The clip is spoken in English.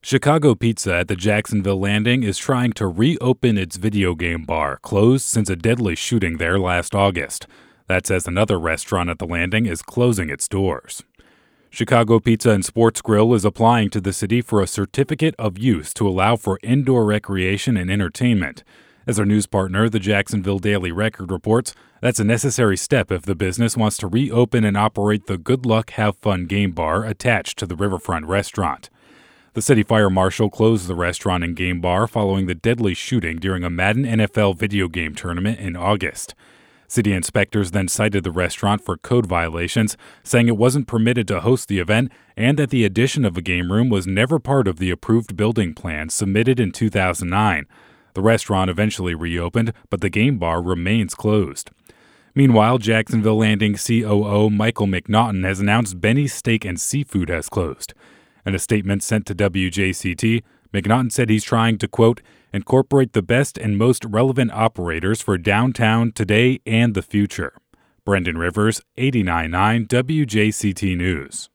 Chicago Pizza at the Jacksonville Landing is trying to reopen its video game bar, closed since a deadly shooting there last August. That's as another restaurant at the Landing is closing its doors. Chicago Pizza and Sports Grill is applying to the city for a certificate of use to allow for indoor recreation and entertainment. As our news partner, the Jacksonville Daily Record reports, that's a necessary step if the business wants to reopen and operate the Good Luck Have Fun game bar attached to the Riverfront restaurant. The city fire marshal closed the restaurant and game bar following the deadly shooting during a Madden NFL video game tournament in August. City inspectors then cited the restaurant for code violations, saying it wasn't permitted to host the event and that the addition of a game room was never part of the approved building plan submitted in 2009. The restaurant eventually reopened, but the game bar remains closed. Meanwhile, Jacksonville Landing COO Michael McNaughton has announced Benny's Steak and Seafood has closed. In a statement sent to WJCT, McNaughton said he's trying to, quote, incorporate the best and most relevant operators for downtown today and the future. Brendan Rivers, 89.9 WJCT News.